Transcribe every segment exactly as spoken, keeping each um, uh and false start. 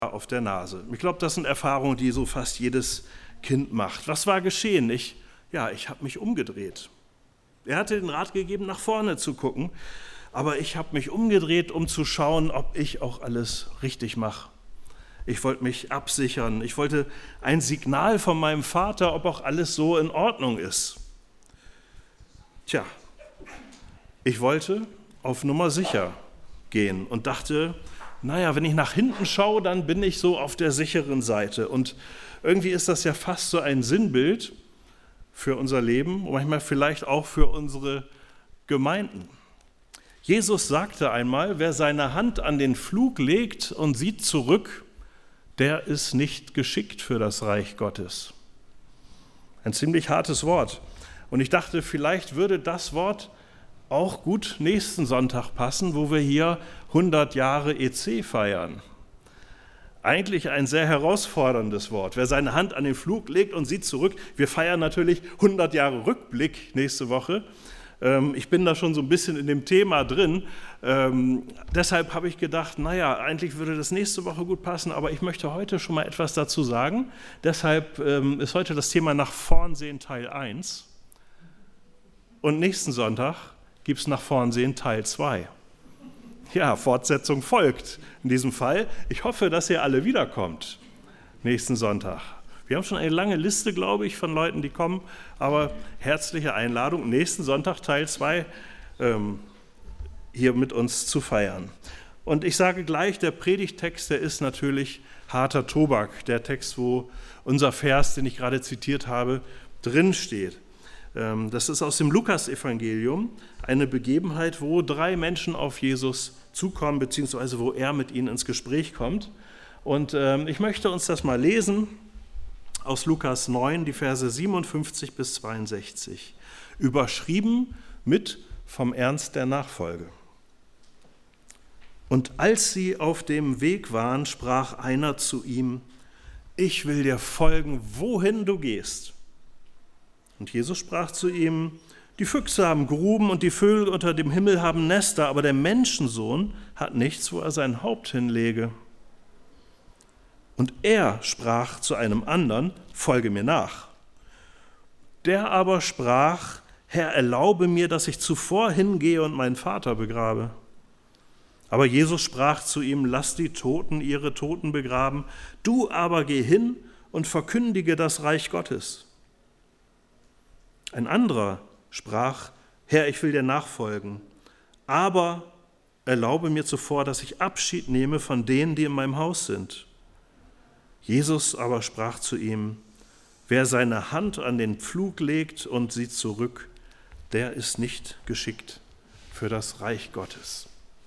auf der Nase. Ich glaube, das sind Erfahrungen, die so fast jedes Kind macht. Was war geschehen? Ich, ja, ich habe mich umgedreht. Er hatte den Rat gegeben, nach vorne zu gucken, aber ich habe mich umgedreht, um zu schauen, ob ich auch alles richtig mache. Ich wollte mich absichern. Ich wollte ein Signal von meinem Vater, ob auch alles so in Ordnung ist. Tja, ich wollte auf Nummer sicher gehen und dachte, naja, wenn ich nach hinten schaue, dann bin ich so auf der sicheren Seite. Und irgendwie ist das ja fast so ein Sinnbild für unser Leben und manchmal vielleicht auch für unsere Gemeinden. Jesus sagte einmal, wer seine Hand an den Pflug legt und sieht zurück, der ist nicht geschickt für das Reich Gottes. Ein ziemlich hartes Wort. Und ich dachte, vielleicht würde das Wort auch gut nächsten Sonntag passen, wo wir hier hundert Jahre E C feiern. Eigentlich ein sehr herausforderndes Wort. Wer seine Hand an den Pflug legt und sieht zurück, wir feiern natürlich hundert Jahre Rückblick nächste Woche. Ähm, ich bin da schon so ein bisschen in dem Thema drin. Ähm, deshalb habe ich gedacht, naja, eigentlich würde das nächste Woche gut passen, aber ich möchte heute schon mal etwas dazu sagen. Deshalb ähm, ist heute das Thema nach vorn sehen Teil eins. Und nächsten Sonntag gibt es nach vorn sehen Teil zwei. Ja, Fortsetzung folgt in diesem Fall. Ich hoffe, dass ihr alle wiederkommt nächsten Sonntag. Wir haben schon eine lange Liste, glaube ich, von Leuten, die kommen, aber herzliche Einladung, nächsten Sonntag Teil zwei ähm, hier mit uns zu feiern. Und ich sage gleich, der Predigttext, der ist natürlich harter Tobak, der Text, wo unser Vers, den ich gerade zitiert habe, drin steht. Das ist aus dem Lukas-Evangelium, eine Begebenheit, wo drei Menschen auf Jesus zukommen, beziehungsweise wo er mit ihnen ins Gespräch kommt. Und ähm, ich möchte uns das mal lesen aus Lukas neun, die Verse siebenundfünfzig bis zweiundsechzig, überschrieben mit vom Ernst der Nachfolge. Und als sie auf dem Weg waren, sprach einer zu ihm, ich will dir folgen, wohin du gehst. Und Jesus sprach zu ihm, die Füchse haben Gruben und die Vögel unter dem Himmel haben Nester, aber der Menschensohn hat nichts, wo er sein Haupt hinlege. Und er sprach zu einem anderen, folge mir nach. Der aber sprach, Herr, erlaube mir, dass ich zuvor hingehe und meinen Vater begrabe. Aber Jesus sprach zu ihm, lass die Toten ihre Toten begraben, du aber geh hin und verkündige das Reich Gottes. Ein anderer sprach, Herr, ich will dir nachfolgen, aber erlaube mir zuvor, dass ich Abschied nehme von denen, die in meinem Haus sind. Jesus aber sprach zu ihm, wer seine Hand an den Pflug legt und sieht zurück, der ist nicht geschickt für das Reich Gottes.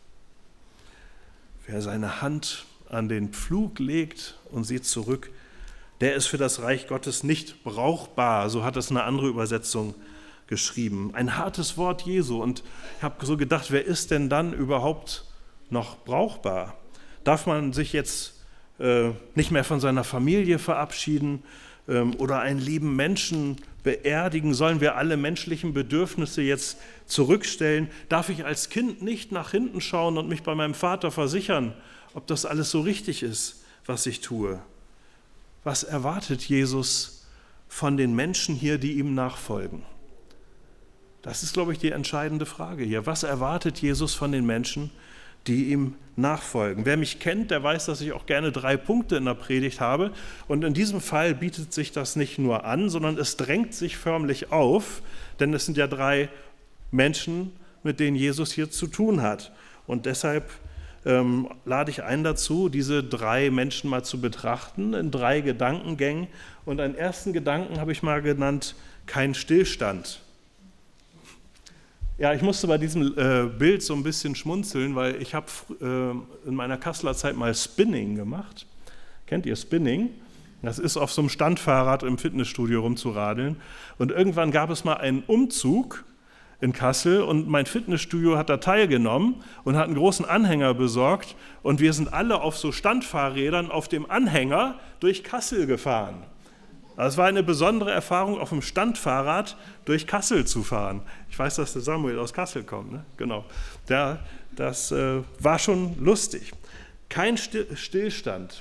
Wer seine Hand an den Pflug legt und sieht zurück, der ist für das Reich Gottes nicht brauchbar, so hat es eine andere Übersetzung geschrieben. Ein hartes Wort Jesu. Und ich habe so gedacht, wer ist denn dann überhaupt noch brauchbar? Darf man sich jetzt äh, nicht mehr von seiner Familie verabschieden ähm, oder einen lieben Menschen beerdigen? Sollen wir alle menschlichen Bedürfnisse jetzt zurückstellen? Darf ich als Kind nicht nach hinten schauen und mich bei meinem Vater versichern, ob das alles so richtig ist, was ich tue? Was erwartet Jesus von den Menschen hier, die ihm nachfolgen? Das ist, glaube ich, die entscheidende Frage hier. Was erwartet Jesus von den Menschen, die ihm nachfolgen? Wer mich kennt, der weiß, dass ich auch gerne drei Punkte in der Predigt habe. Und in diesem Fall bietet sich das nicht nur an, sondern es drängt sich förmlich auf, denn es sind ja drei Menschen, mit denen Jesus hier zu tun hat. Und deshalb Ähm, lade ich ein dazu, diese drei Menschen mal zu betrachten in drei Gedankengängen. Und einen ersten Gedanken habe ich mal genannt, kein Stillstand. Ja, ich musste bei diesem äh, Bild so ein bisschen schmunzeln, weil ich habe äh, in meiner Kasseler Zeit mal Spinning gemacht. Kennt ihr Spinning? Das ist auf so einem Standfahrrad im Fitnessstudio rumzuradeln. Und irgendwann gab es mal einen Umzug in Kassel und mein Fitnessstudio hat da teilgenommen und hat einen großen Anhänger besorgt und wir sind alle auf so Standfahrrädern auf dem Anhänger durch Kassel gefahren. Also es war eine besondere Erfahrung, auf dem Standfahrrad durch Kassel zu fahren. Ich weiß, dass der Samuel aus Kassel kommt, ne? Genau. Der, das äh, war schon lustig. Kein Stillstand.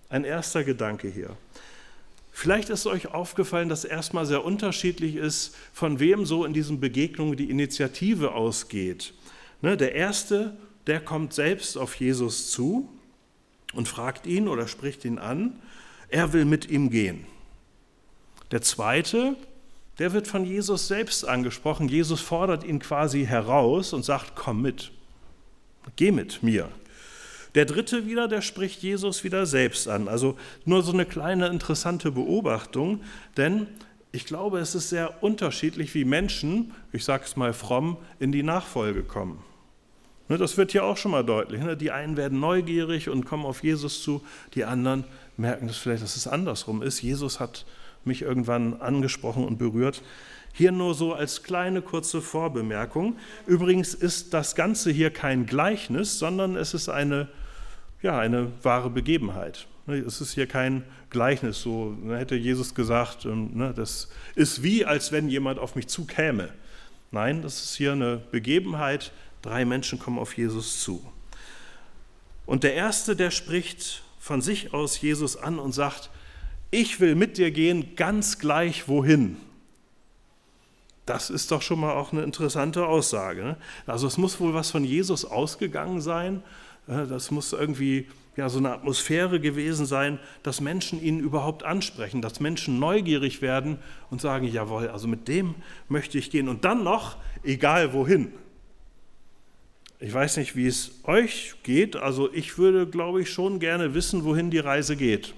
Ein erster Gedanke hier. Vielleicht ist euch aufgefallen, dass erstmal sehr unterschiedlich ist, von wem so in diesen Begegnungen die Initiative ausgeht. Ne, der Erste, der kommt selbst auf Jesus zu und fragt ihn oder spricht ihn an. Er will mit ihm gehen. Der Zweite, der wird von Jesus selbst angesprochen. Jesus fordert ihn quasi heraus und sagt, komm mit, geh mit mir. Der Dritte wieder, der spricht Jesus wieder selbst an. Also nur so eine kleine interessante Beobachtung, denn ich glaube, es ist sehr unterschiedlich, wie Menschen, ich sage es mal fromm, in die Nachfolge kommen. Das wird ja auch schon mal deutlich. Die einen werden neugierig und kommen auf Jesus zu, die anderen merken, dass vielleicht dass es andersrum ist. Jesus hat mich irgendwann angesprochen und berührt. Hier nur so als kleine kurze Vorbemerkung. Übrigens ist das Ganze hier kein Gleichnis, sondern es ist eine, ja, eine wahre Begebenheit. Es ist hier kein Gleichnis, so hätte Jesus gesagt, das ist wie, als wenn jemand auf mich zukäme. Nein, das ist hier eine Begebenheit. Drei Menschen kommen auf Jesus zu. Und der Erste, der spricht von sich aus Jesus an und sagt, ich will mit dir gehen, ganz gleich wohin. Das ist doch schon mal auch eine interessante Aussage. Ne? Also es muss wohl was von Jesus ausgegangen sein. Das muss irgendwie ja, so eine Atmosphäre gewesen sein, dass Menschen ihn überhaupt ansprechen, dass Menschen neugierig werden und sagen, jawohl, also mit dem möchte ich gehen. Und dann noch, egal wohin. Ich weiß nicht, wie es euch geht, also ich würde, glaube ich, schon gerne wissen, wohin die Reise geht.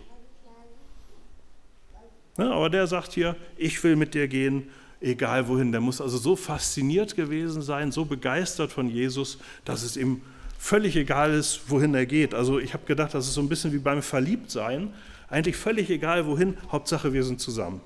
Ja, aber der sagt hier, ich will mit dir gehen, egal wohin. Der muss also so fasziniert gewesen sein, so begeistert von Jesus, dass es ihm völlig egal ist, wohin er geht. Also ich habe gedacht, das ist so ein bisschen wie beim Verliebtsein, eigentlich völlig egal wohin, Hauptsache wir sind zusammen.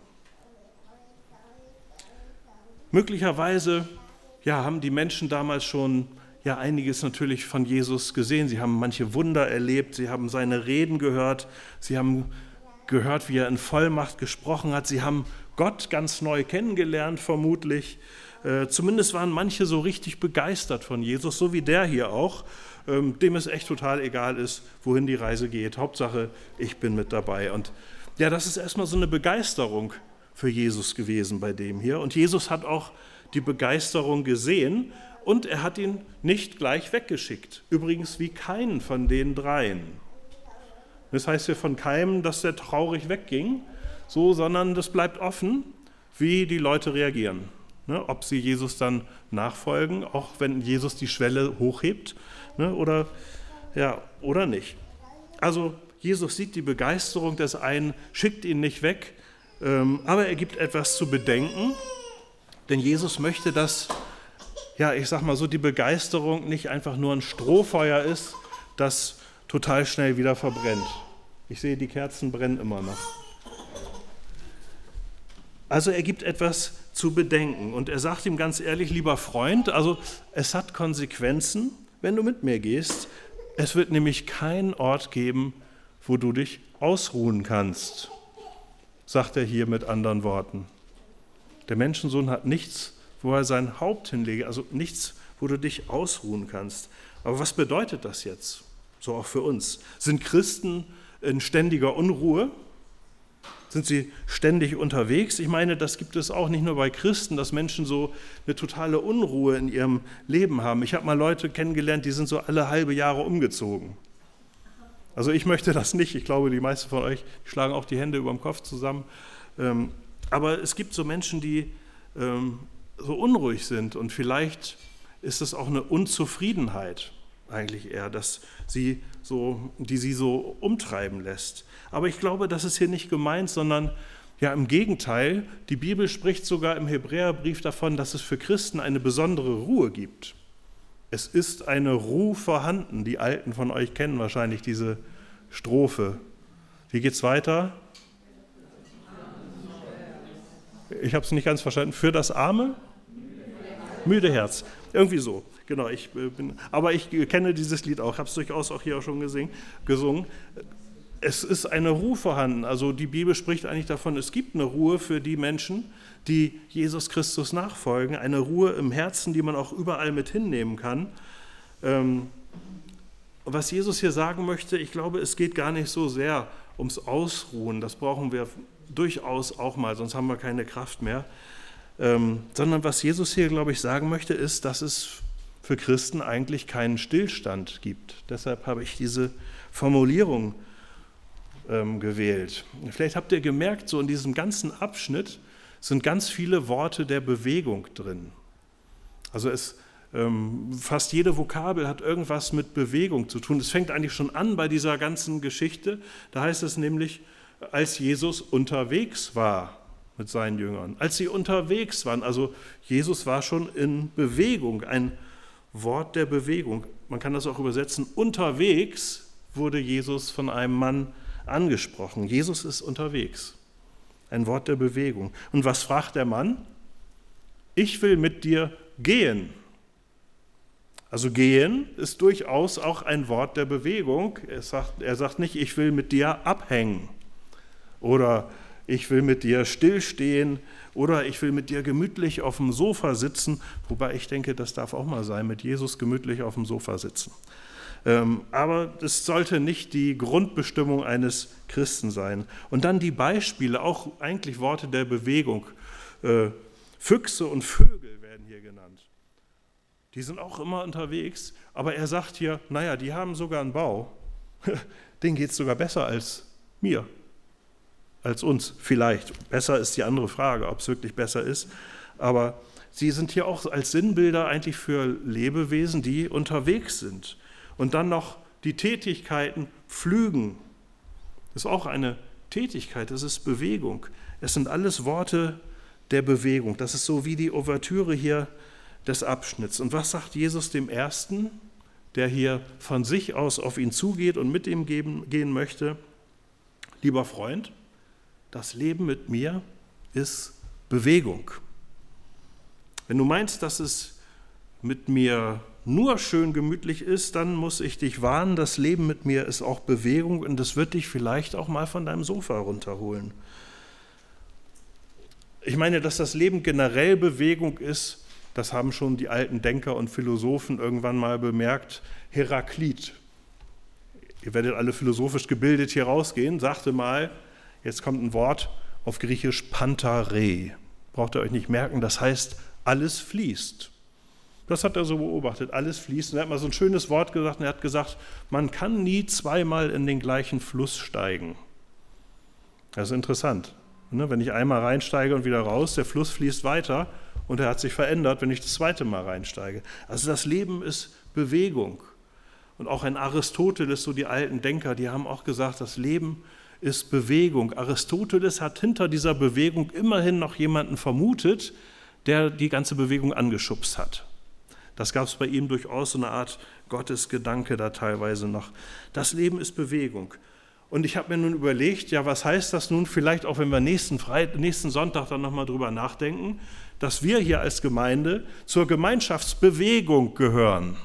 Möglicherweise ja, haben die Menschen damals schon ja einiges natürlich von Jesus gesehen. Sie haben manche Wunder erlebt, sie haben seine Reden gehört, sie haben gehört, wie er in Vollmacht gesprochen hat, sie haben Gott ganz neu kennengelernt vermutlich. Äh, zumindest waren manche so richtig begeistert von Jesus, so wie der hier auch, ähm, dem es echt total egal ist, wohin die Reise geht. Hauptsache, ich bin mit dabei. Und ja, das ist erstmal so eine Begeisterung für Jesus gewesen bei dem hier. Und Jesus hat auch die Begeisterung gesehen, und er hat ihn nicht gleich weggeschickt. Übrigens wie keinen von den dreien. Das heißt ja von keinem, dass der traurig wegging, so, sondern das bleibt offen, wie die Leute reagieren. Ne, ob sie Jesus dann nachfolgen, auch wenn Jesus die Schwelle hochhebt, ne, oder, ja, oder nicht. Also Jesus sieht die Begeisterung des einen, schickt ihn nicht weg, ähm, aber er gibt etwas zu bedenken, denn Jesus möchte, dass ja, ich sag mal so, die Begeisterung nicht einfach nur ein Strohfeuer ist, das total schnell wieder verbrennt. Ich sehe, die Kerzen brennen immer noch. Also er gibt etwas zu bedenken und er sagt ihm ganz ehrlich, lieber Freund, also es hat Konsequenzen, wenn du mit mir gehst. Es wird nämlich keinen Ort geben, wo du dich ausruhen kannst, sagt er hier mit anderen Worten. Der Menschensohn hat nichts, wo er sein Haupt hinlege, also nichts, wo du dich ausruhen kannst. Aber was bedeutet das jetzt, so auch für uns? Sind Christen in ständiger Unruhe? Sind sie ständig unterwegs? Ich meine, das gibt es auch nicht nur bei Christen, dass Menschen so eine totale Unruhe in ihrem Leben haben. Ich habe mal Leute kennengelernt, die sind so alle halbe Jahre umgezogen. Also ich möchte das nicht. Ich glaube, die meisten von euch schlagen auch die Hände über dem Kopf zusammen. Aber es gibt so Menschen, die so unruhig sind und vielleicht ist es auch eine Unzufriedenheit eigentlich eher, dass sie so, die sie so umtreiben lässt. Aber ich glaube, das ist hier nicht gemeint, sondern ja im Gegenteil, die Bibel spricht sogar im Hebräerbrief davon, dass es für Christen eine besondere Ruhe gibt. Es ist eine Ruhe vorhanden. Die Alten von euch kennen wahrscheinlich diese Strophe. Wie geht's weiter? Ich habe es nicht ganz verstanden. Für das arme? Müde Herz. Irgendwie so. Genau, ich bin, aber ich kenne dieses Lied auch, habe es durchaus auch hier auch schon gesingen, gesungen. Es ist eine Ruhe vorhanden. Also die Bibel spricht eigentlich davon, es gibt eine Ruhe für die Menschen, die Jesus Christus nachfolgen. Eine Ruhe im Herzen, die man auch überall mit hinnehmen kann. Ähm, was Jesus hier sagen möchte, ich glaube, es geht gar nicht so sehr ums Ausruhen. Das brauchen wir durchaus auch mal, sonst haben wir keine Kraft mehr. Ähm, sondern was Jesus hier, glaube ich, sagen möchte, ist, dass es für Christen eigentlich keinen Stillstand gibt. Deshalb habe ich diese Formulierung ähm, gewählt. Vielleicht habt ihr gemerkt, so in diesem ganzen Abschnitt sind ganz viele Worte der Bewegung drin. Also es ähm, fast jede Vokabel hat irgendwas mit Bewegung zu tun. Es fängt eigentlich schon an bei dieser ganzen Geschichte. Da heißt es nämlich, als Jesus unterwegs war mit seinen Jüngern. Als sie unterwegs waren, also Jesus war schon in Bewegung, ein Wort der Bewegung. Man kann das auch übersetzen, unterwegs wurde Jesus von einem Mann angesprochen. Jesus ist unterwegs, ein Wort der Bewegung. Und was fragt der Mann? Ich will mit dir gehen. Also gehen ist durchaus auch ein Wort der Bewegung. Er sagt, er sagt nicht, ich will mit dir abhängen oder ich will mit dir stillstehen oder ich will mit dir gemütlich auf dem Sofa sitzen, wobei ich denke, das darf auch mal sein, mit Jesus gemütlich auf dem Sofa sitzen. Ähm, aber das sollte nicht die Grundbestimmung eines Christen sein. Und dann die Beispiele, auch eigentlich Worte der Bewegung. Äh, Füchse und Vögel werden hier genannt. Die sind auch immer unterwegs, aber er sagt hier, naja, die haben sogar einen Bau. Denen geht es sogar besser als mir. Als uns vielleicht. Besser ist die andere Frage, ob es wirklich besser ist. Aber sie sind hier auch als Sinnbilder eigentlich für Lebewesen, die unterwegs sind. Und dann noch die Tätigkeiten Pflügen. Das ist auch eine Tätigkeit, das ist Bewegung. Es sind alles Worte der Bewegung. Das ist so wie die Ouvertüre hier des Abschnitts. Und was sagt Jesus dem Ersten, der hier von sich aus auf ihn zugeht und mit ihm geben, gehen möchte? Lieber Freund, das Leben mit mir ist Bewegung. Wenn du meinst, dass es mit mir nur schön gemütlich ist, dann muss ich dich warnen, das Leben mit mir ist auch Bewegung und es wird dich vielleicht auch mal von deinem Sofa runterholen. Ich meine, dass das Leben generell Bewegung ist, das haben schon die alten Denker und Philosophen irgendwann mal bemerkt. Heraklit, ihr werdet alle philosophisch gebildet hier rausgehen, sagte mal, jetzt kommt ein Wort auf Griechisch Pantare. Braucht ihr euch nicht merken, das heißt, alles fließt. Das hat er so beobachtet, alles fließt. Und er hat mal so ein schönes Wort gesagt, und er hat gesagt, man kann nie zweimal in den gleichen Fluss steigen. Das ist interessant. Wenn ich einmal reinsteige und wieder raus, der Fluss fließt weiter und er hat sich verändert, wenn ich das zweite Mal reinsteige. Also das Leben ist Bewegung. Und auch ein Aristoteles, so die alten Denker, die haben auch gesagt, das Leben ist Bewegung. Aristoteles hat hinter dieser Bewegung immerhin noch jemanden vermutet, der die ganze Bewegung angeschubst hat. Das gab es bei ihm durchaus, so eine Art Gottesgedanke da teilweise noch. Das Leben ist Bewegung. Und ich habe mir nun überlegt, ja, was heißt das nun vielleicht auch, wenn wir nächsten, Freit- nächsten Sonntag dann nochmal drüber nachdenken, dass wir hier als Gemeinde zur Gemeinschaftsbewegung gehören.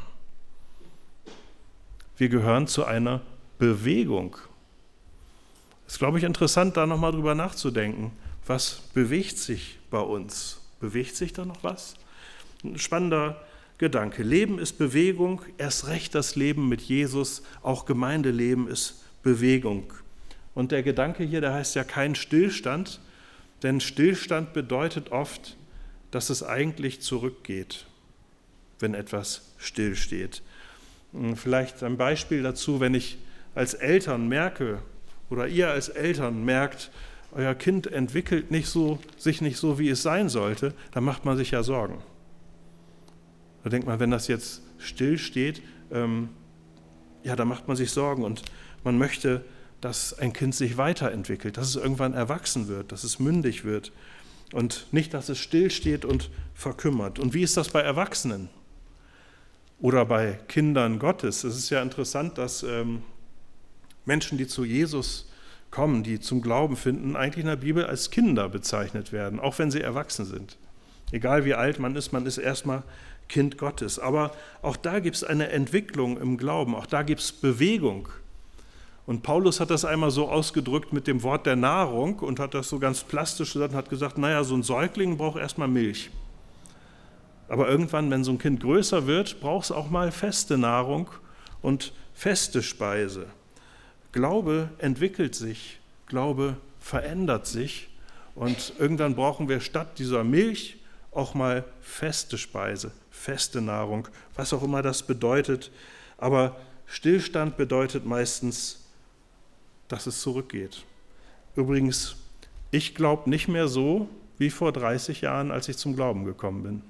Wir gehören zu einer Bewegung. Es ist, glaube ich, interessant, da nochmal drüber nachzudenken. Was bewegt sich bei uns? Bewegt sich da noch was? Ein spannender Gedanke. Leben ist Bewegung, erst recht das Leben mit Jesus, auch Gemeindeleben ist Bewegung. Und der Gedanke hier, der heißt ja kein Stillstand, denn Stillstand bedeutet oft, dass es eigentlich zurückgeht, wenn etwas stillsteht. Vielleicht ein Beispiel dazu, wenn ich als Eltern merke oder ihr als Eltern merkt, euer Kind entwickelt nicht so, sich nicht so, wie es sein sollte, dann macht man sich ja Sorgen. Da denkt man, wenn das jetzt stillsteht, ähm, ja, da macht man sich Sorgen und man möchte, dass ein Kind sich weiterentwickelt, dass es irgendwann erwachsen wird, dass es mündig wird und nicht, dass es stillsteht und verkümmert. Und wie ist das bei Erwachsenen oder bei Kindern Gottes? Es ist ja interessant, dass ähm, Menschen, die zu Jesus kommen, die zum Glauben finden, eigentlich in der Bibel als Kinder bezeichnet werden, auch wenn sie erwachsen sind. Egal wie alt man ist, man ist erstmal Kind Gottes. Aber auch da gibt es eine Entwicklung im Glauben, auch da gibt es Bewegung. Und Paulus hat das einmal so ausgedrückt mit dem Wort der Nahrung und hat das so ganz plastisch gesagt und hat gesagt, naja, so ein Säugling braucht erstmal Milch. Aber irgendwann, wenn so ein Kind größer wird, braucht es auch mal feste Nahrung und feste Speise. Glaube entwickelt sich, Glaube verändert sich und irgendwann brauchen wir statt dieser Milch auch mal feste Speise, feste Nahrung, was auch immer das bedeutet. Aber Stillstand bedeutet meistens, dass es zurückgeht. Übrigens, ich glaube nicht mehr so wie vor dreißig Jahren, als ich zum Glauben gekommen bin.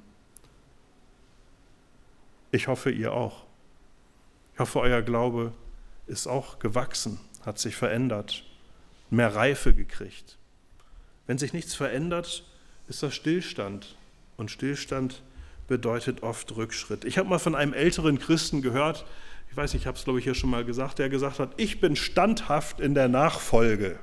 Ich hoffe, ihr auch. Ich hoffe, euer Glaube ist auch gewachsen, hat sich verändert, mehr Reife gekriegt. Wenn sich nichts verändert, ist das Stillstand. Und Stillstand bedeutet oft Rückschritt. Ich habe mal von einem älteren Christen gehört, ich weiß nicht, ich habe es glaube ich hier schon mal gesagt, der gesagt hat, ich bin standhaft in der Nachfolge.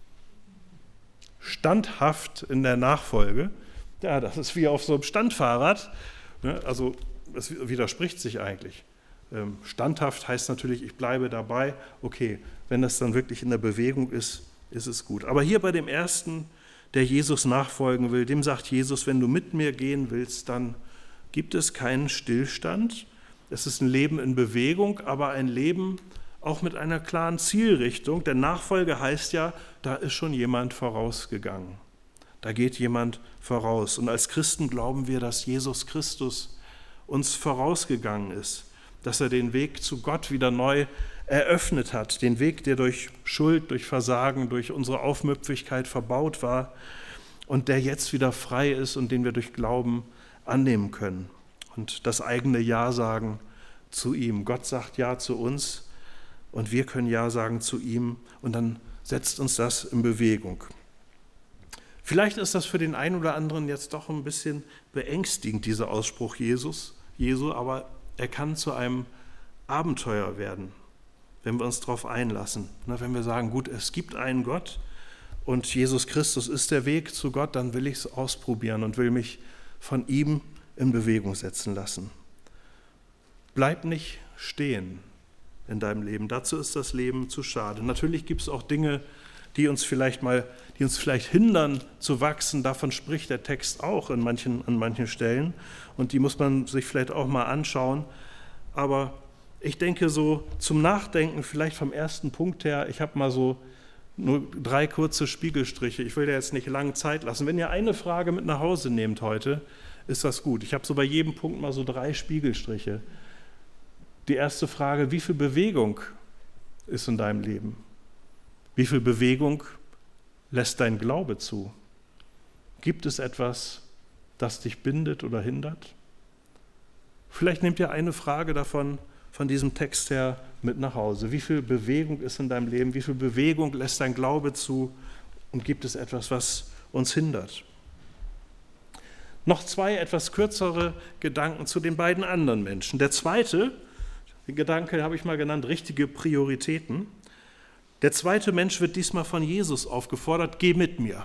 Standhaft in der Nachfolge. Ja, das ist wie auf so einem Standfahrrad. Also es widerspricht sich eigentlich. Standhaft heißt natürlich, ich bleibe dabei. Okay, wenn das dann wirklich in der Bewegung ist, ist es gut. Aber hier bei dem Ersten, der Jesus nachfolgen will, dem sagt Jesus, wenn du mit mir gehen willst, dann gibt es keinen Stillstand. Es ist ein Leben in Bewegung, aber ein Leben auch mit einer klaren Zielrichtung. Denn Nachfolge heißt ja, da ist schon jemand vorausgegangen. Da geht jemand voraus. Und als Christen glauben wir, dass Jesus Christus uns vorausgegangen ist, dass er den Weg zu Gott wieder neu eröffnet hat, den Weg, der durch Schuld, durch Versagen, durch unsere Aufmüpfigkeit verbaut war und der jetzt wieder frei ist und den wir durch Glauben annehmen können und das eigene Ja sagen zu ihm. Gott sagt Ja zu uns und wir können Ja sagen zu ihm und dann setzt uns das in Bewegung. Vielleicht ist das für den einen oder anderen jetzt doch ein bisschen beängstigend, dieser Ausspruch Jesus, Jesu, aber er kann zu einem Abenteuer werden, wenn wir uns darauf einlassen. Wenn wir sagen, gut, es gibt einen Gott und Jesus Christus ist der Weg zu Gott, dann will ich es ausprobieren und will mich von ihm in Bewegung setzen lassen. Bleib nicht stehen in deinem Leben. Dazu ist das Leben zu schade. Natürlich gibt es auch Dinge, die uns vielleicht mal, die uns vielleicht hindern zu wachsen. Davon spricht der Text auch in manchen, an manchen Stellen. Und die muss man sich vielleicht auch mal anschauen. Aber ich denke so zum Nachdenken, vielleicht vom ersten Punkt her, ich habe mal so nur drei kurze Spiegelstriche. Ich will dir jetzt nicht lange Zeit lassen. Wenn ihr eine Frage mit nach Hause nehmt heute, ist das gut. Ich habe so bei jedem Punkt mal so drei Spiegelstriche. Die erste Frage, wie viel Bewegung ist in deinem Leben? Wie viel Bewegung lässt dein Glaube zu? Gibt es etwas, das dich bindet oder hindert? Vielleicht nehmt ihr eine Frage davon, von diesem Text her mit nach Hause. Wie viel Bewegung ist in deinem Leben? Wie viel Bewegung lässt dein Glaube zu? Und gibt es etwas, was uns hindert? Noch zwei etwas kürzere Gedanken zu den beiden anderen Menschen. Der zweite, den Gedanke habe ich mal genannt, richtige Prioritäten. Der zweite Mensch wird diesmal von Jesus aufgefordert, geh mit mir.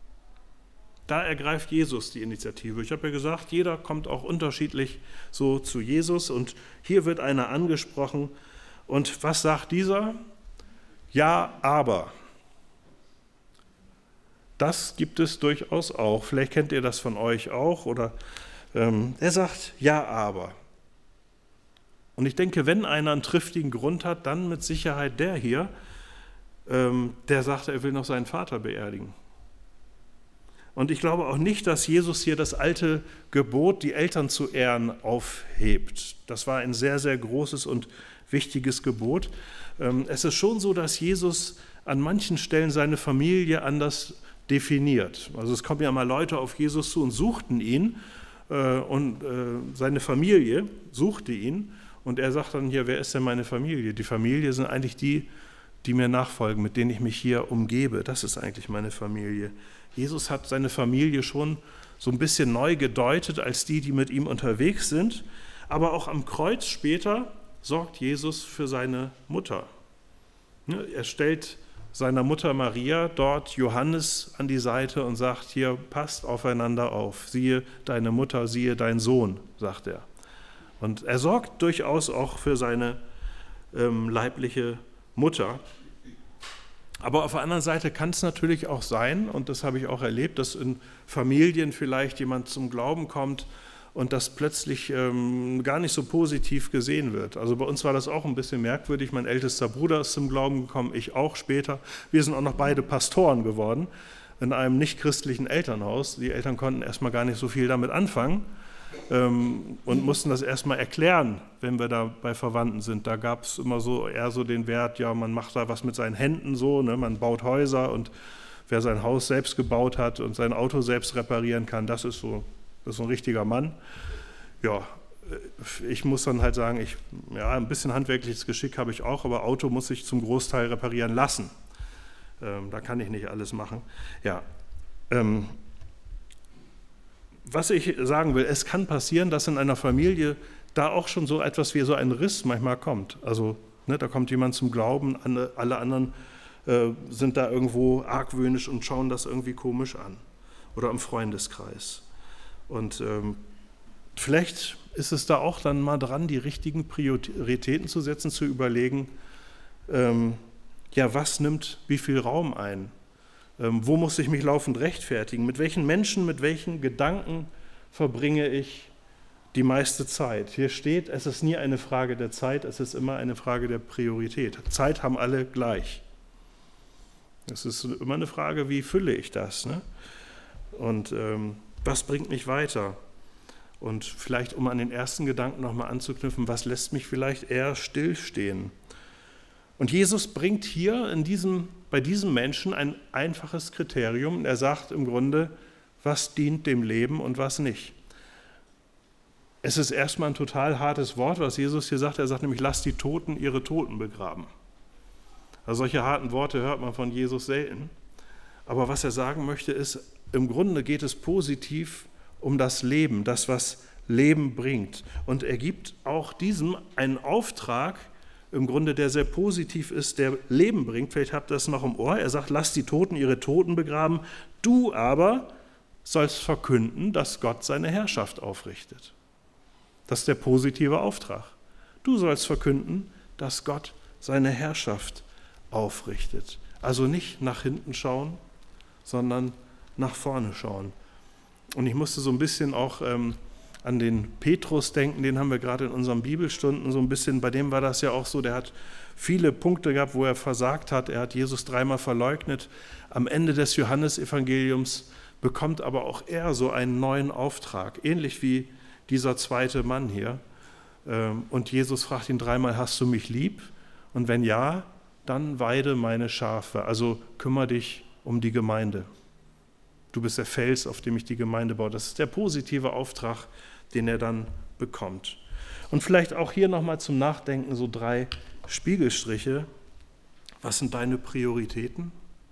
Da ergreift Jesus die Initiative. Ich habe ja gesagt, jeder kommt auch unterschiedlich so zu Jesus und hier wird einer angesprochen. Und was sagt dieser? Ja, aber. Das gibt es durchaus auch. Vielleicht kennt ihr das von euch auch. Oder ähm, er sagt, ja, aber. Und ich denke, wenn einer einen triftigen Grund hat, dann mit Sicherheit der hier, ähm, der sagt, er will noch seinen Vater beerdigen. Und ich glaube auch nicht, dass Jesus hier das alte Gebot, die Eltern zu ehren, aufhebt. Das war ein sehr, sehr großes und wichtiges Gebot. Es ist schon so, dass Jesus an manchen Stellen seine Familie anders definiert. Also es kommen ja mal Leute auf Jesus zu und suchten ihn und seine Familie suchte ihn. Und er sagt dann hier, wer ist denn meine Familie? Die Familie sind eigentlich die, die mir nachfolgen, mit denen ich mich hier umgebe. Das ist eigentlich meine Familie. Jesus hat seine Familie schon so ein bisschen neu gedeutet als die, die mit ihm unterwegs sind. Aber auch am Kreuz später sorgt Jesus für seine Mutter. Er stellt seiner Mutter Maria dort Johannes an die Seite und sagt, hier, passt aufeinander auf. Siehe deine Mutter, siehe dein Sohn, sagt er. Und er sorgt durchaus auch für seine ähm, leibliche Mutter. Aber auf der anderen Seite kann es natürlich auch sein, und das habe ich auch erlebt, dass in Familien vielleicht jemand zum Glauben kommt und das plötzlich ähm, gar nicht so positiv gesehen wird. Also bei uns war das auch ein bisschen merkwürdig. Mein ältester Bruder ist zum Glauben gekommen, ich auch später. Wir sind auch noch beide Pastoren geworden in einem nichtchristlichen Elternhaus. Die Eltern konnten erstmal gar nicht so viel damit anfangen ähm, und mussten das erstmal erklären, wenn wir da bei Verwandten sind. Da gab es immer so eher so den Wert, ja, man macht da was mit seinen Händen so, ne? Man baut Häuser und wer sein Haus selbst gebaut hat und sein Auto selbst reparieren kann, das ist so, das ist so ein richtiger Mann. Ja, ich muss dann halt sagen, ich, ja, ein bisschen handwerkliches Geschick habe ich auch, aber Auto muss ich zum Großteil reparieren lassen. Ähm, da kann ich nicht alles machen. Ja, ähm, was ich sagen will, es kann passieren, dass in einer Familie da auch schon so etwas wie so ein Riss manchmal kommt. Also ne, da kommt jemand zum Glauben, alle anderen sind da irgendwo argwöhnisch und schauen das irgendwie komisch an. Oder im Freundeskreis. Und ähm, vielleicht ist es da auch dann mal dran, die richtigen Prioritäten zu setzen, zu überlegen, ähm, ja, was nimmt wie viel Raum ein? Ähm, wo muss ich mich laufend rechtfertigen? Mit welchen Menschen, mit welchen Gedanken verbringe ich die meiste Zeit? Hier steht, es ist nie eine Frage der Zeit, es ist immer eine Frage der Priorität. Zeit haben alle gleich. Es ist immer eine Frage, wie fülle ich das? Ne? Und ähm, was bringt mich weiter? Und vielleicht, um an den ersten Gedanken nochmal anzuknüpfen, was lässt mich vielleicht eher stillstehen? Und Jesus bringt hier in diesem, bei diesem Menschen ein einfaches Kriterium. Er sagt im Grunde, was dient dem Leben und was nicht. Es ist erstmal ein total hartes Wort, was Jesus hier sagt. Er sagt nämlich, lasst die Toten ihre Toten begraben. Also solche harten Worte hört man von Jesus selten. Aber was er sagen möchte ist, im Grunde geht es positiv um das Leben, das, was Leben bringt. Und er gibt auch diesem einen Auftrag, im Grunde, der sehr positiv ist, der Leben bringt. Vielleicht habt ihr das noch im Ohr. Er sagt, lasst die Toten ihre Toten begraben. Du aber sollst verkünden, dass Gott seine Herrschaft aufrichtet. Das ist der positive Auftrag. Du sollst verkünden, dass Gott seine Herrschaft aufrichtet. aufrichtet. Also nicht nach hinten schauen, sondern nach vorne schauen. Und ich musste so ein bisschen auch ähm, an den Petrus denken, den haben wir gerade in unseren Bibelstunden so ein bisschen, bei dem war das ja auch so, der hat viele Punkte gehabt, wo er versagt hat, er hat Jesus dreimal verleugnet. Am Ende des Johannesevangeliums bekommt aber auch er so einen neuen Auftrag, ähnlich wie dieser zweite Mann hier. Und Jesus fragt ihn dreimal, hast du mich lieb? Und wenn ja, dann weide meine Schafe, also kümmere dich um die Gemeinde. Du bist der Fels, auf dem ich die Gemeinde baue. Das ist der positive Auftrag, den er dann bekommt. Und vielleicht auch hier nochmal zum Nachdenken so drei Spiegelstriche. Was sind deine Prioritäten?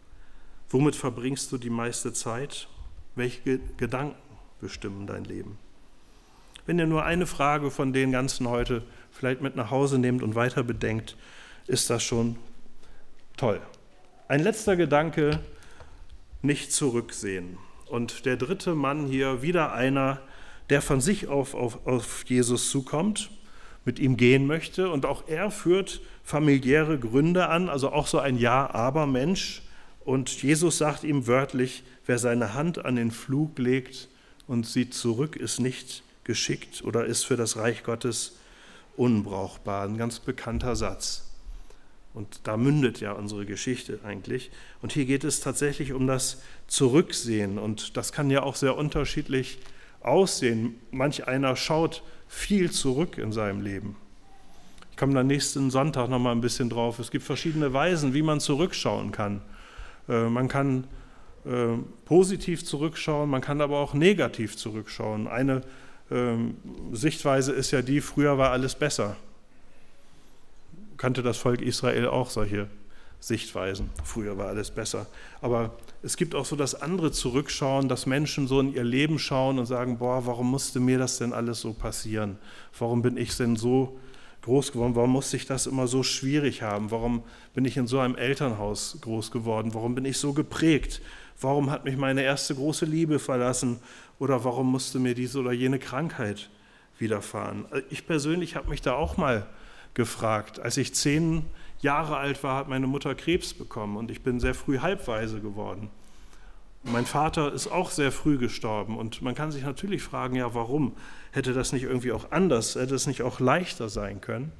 Womit verbringst du die meiste Zeit? Welche Gedanken bestimmen dein Leben? Wenn ihr nur eine Frage von den ganzen heute vielleicht mit nach Hause nehmt und weiter bedenkt, ist das schon toll. Ein letzter Gedanke, nicht zurücksehen. Und der dritte Mann hier, wieder einer, der von sich auf, auf, auf Jesus zukommt, mit ihm gehen möchte. Und auch er führt familiäre Gründe an, also auch so ein Ja-Aber-Mensch. Und Jesus sagt ihm wörtlich, wer seine Hand an den Pflug legt und sieht zurück, ist nicht geschickt oder ist für das Reich Gottes unbrauchbar. Ein ganz bekannter Satz. Und da mündet ja unsere Geschichte eigentlich. Und hier geht es tatsächlich um das Zurücksehen. Und das kann ja auch sehr unterschiedlich aussehen. Manch einer schaut viel zurück in seinem Leben. Ich komme dann nächsten Sonntag noch mal ein bisschen drauf. Es gibt verschiedene Weisen, wie man zurückschauen kann. Äh, man kann äh, positiv zurückschauen, man kann aber auch negativ zurückschauen. Eine äh, Sichtweise ist ja die, früher war alles besser. Kannte das Volk Israel auch solche Sichtweisen. Früher war alles besser. Aber es gibt auch so das andere Zurückschauen, dass Menschen so in ihr Leben schauen und sagen, boah, warum musste mir das denn alles so passieren? Warum bin ich denn so groß geworden? Warum musste ich das immer so schwierig haben? Warum bin ich in so einem Elternhaus groß geworden? Warum bin ich so geprägt? Warum hat mich meine erste große Liebe verlassen? Oder warum musste mir diese oder jene Krankheit widerfahren? Ich persönlich habe mich da auch mal gefragt. Als ich zehn Jahre alt war, hat meine Mutter Krebs bekommen und ich bin sehr früh halbwaise geworden. Mein Vater ist auch sehr früh gestorben und man kann sich natürlich fragen, ja, warum? Hätte das nicht irgendwie auch anders, hätte es nicht auch leichter sein können?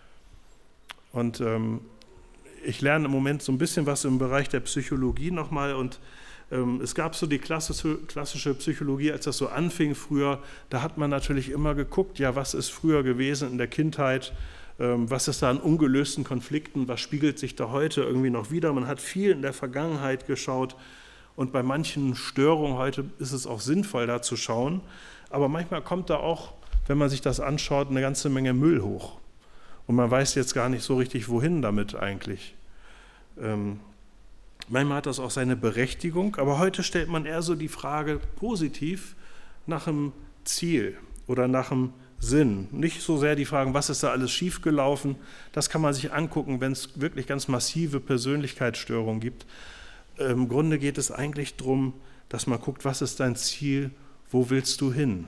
Und ähm, ich lerne im Moment so ein bisschen was im Bereich der Psychologie nochmal und ähm, es gab so die klassische, klassische Psychologie, als das so anfing früher, da hat man natürlich immer geguckt, ja, was ist früher gewesen in der Kindheit, ähm, was ist da an ungelösten Konflikten, was spiegelt sich da heute irgendwie noch wieder? Man hat viel in der Vergangenheit geschaut. Und bei manchen Störungen heute ist es auch sinnvoll, da zu schauen. Aber manchmal kommt da auch, wenn man sich das anschaut, eine ganze Menge Müll hoch. Und man weiß jetzt gar nicht so richtig, wohin damit eigentlich. Ähm, manchmal hat das auch seine Berechtigung, aber heute stellt man eher so die Frage positiv nach einem Ziel oder nach einem Sinn. Nicht so sehr die Fragen, was ist da alles schiefgelaufen. Das kann man sich angucken, wenn es wirklich ganz massive Persönlichkeitsstörungen gibt. Im Grunde geht es eigentlich darum, dass man guckt, was ist dein Ziel, wo willst du hin?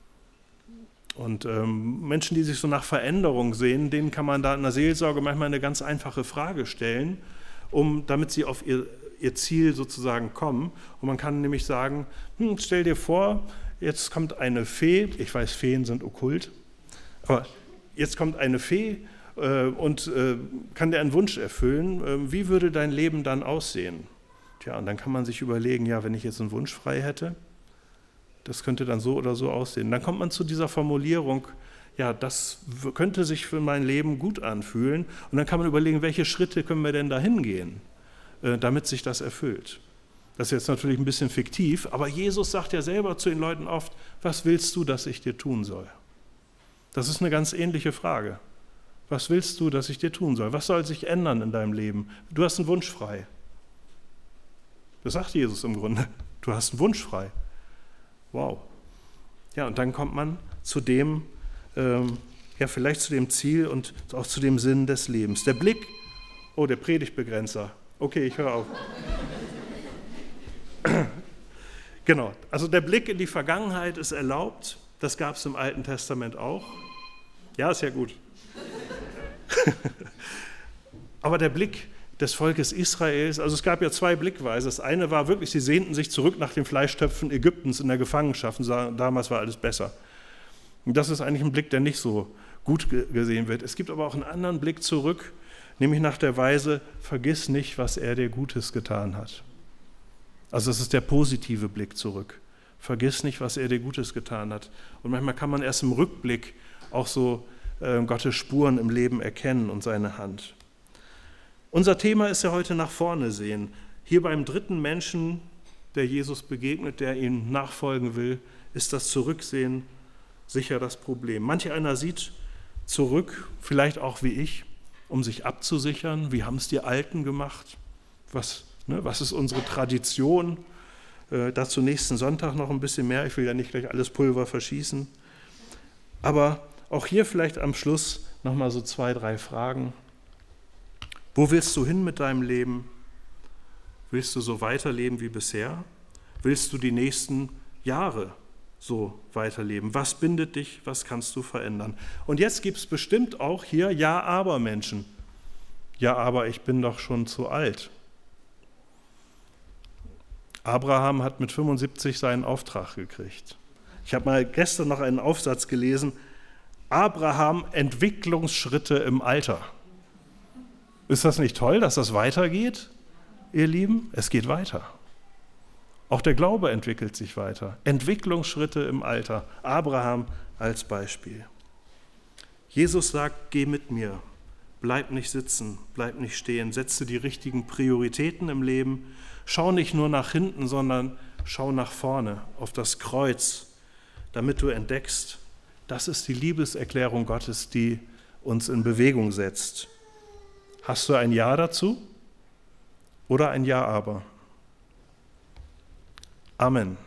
Und ähm, Menschen, die sich so nach Veränderung sehen, denen kann man da in der Seelsorge manchmal eine ganz einfache Frage stellen, um, damit sie auf ihr, ihr Ziel sozusagen kommen. Und man kann nämlich sagen, hm, stell dir vor, jetzt kommt eine Fee, ich weiß, Feen sind okkult, aber jetzt kommt eine Fee äh, und äh, kann dir einen Wunsch erfüllen. Äh, wie würde dein Leben dann aussehen? Tja, und dann kann man sich überlegen, ja, wenn ich jetzt einen Wunsch frei hätte, das könnte dann so oder so aussehen. Dann kommt man zu dieser Formulierung, ja, das könnte sich für mein Leben gut anfühlen. Und dann kann man überlegen, welche Schritte können wir denn da hingehen, damit sich das erfüllt. Das ist jetzt natürlich ein bisschen fiktiv, aber Jesus sagt ja selber zu den Leuten oft, was willst du, dass ich dir tun soll? Das ist eine ganz ähnliche Frage. Was willst du, dass ich dir tun soll? Was soll sich ändern in deinem Leben? Du hast einen Wunsch frei. Das sagt Jesus im Grunde. Du hast einen Wunsch frei. Wow. Ja, und dann kommt man zu dem, ähm, ja, vielleicht zu dem Ziel und auch zu dem Sinn des Lebens. Der Blick, oh, der Predigtbegrenzer. Okay, ich höre auf. Genau, also der Blick in die Vergangenheit ist erlaubt. Das gab es im Alten Testament auch. Ja, ist ja gut. Aber der Blick des Volkes Israels, also es gab ja zwei Blickweisen. Das eine war wirklich, sie sehnten sich zurück nach den Fleischtöpfen Ägyptens in der Gefangenschaft und sagen, damals war alles besser. Und das ist eigentlich ein Blick, der nicht so gut gesehen wird. Es gibt aber auch einen anderen Blick zurück, nämlich nach der Weise, vergiss nicht, was er dir Gutes getan hat. Also das ist der positive Blick zurück. Vergiss nicht, was er dir Gutes getan hat. Und manchmal kann man erst im Rückblick auch so äh, Gottes Spuren im Leben erkennen und seine Hand. Unser Thema ist ja heute nach vorne sehen. Hier beim dritten Menschen, der Jesus begegnet, der ihm nachfolgen will, ist das Zurücksehen sicher das Problem. Manch einer sieht zurück, vielleicht auch wie ich, um sich abzusichern. Wie haben es die Alten gemacht? Was, ne, was ist unsere Tradition? Äh, dazu nächsten Sonntag noch ein bisschen mehr. Ich will ja nicht gleich alles Pulver verschießen. Aber auch hier vielleicht am Schluss nochmal so zwei, drei Fragen. Wo willst du hin mit deinem Leben? Willst du so weiterleben wie bisher? Willst du die nächsten Jahre so weiterleben? Was bindet dich? Was kannst du verändern? Und jetzt gibt es bestimmt auch hier Ja-Aber-Menschen. Ja, aber ich bin doch schon zu alt. Abraham hat mit fünfundsiebzig seinen Auftrag gekriegt. Ich habe mal gestern noch einen Aufsatz gelesen, Abraham Entwicklungsschritte im Alter. Ist das nicht toll, dass das weitergeht, ihr Lieben? Es geht weiter. Auch der Glaube entwickelt sich weiter. Entwicklungsschritte im Alter. Abraham als Beispiel. Jesus sagt, geh mit mir. Bleib nicht sitzen, bleib nicht stehen. Setze die richtigen Prioritäten im Leben. Schau nicht nur nach hinten, sondern schau nach vorne auf das Kreuz, damit du entdeckst, das ist die Liebeserklärung Gottes, die uns in Bewegung setzt. Hast du ein Ja dazu oder ein Ja aber? Amen.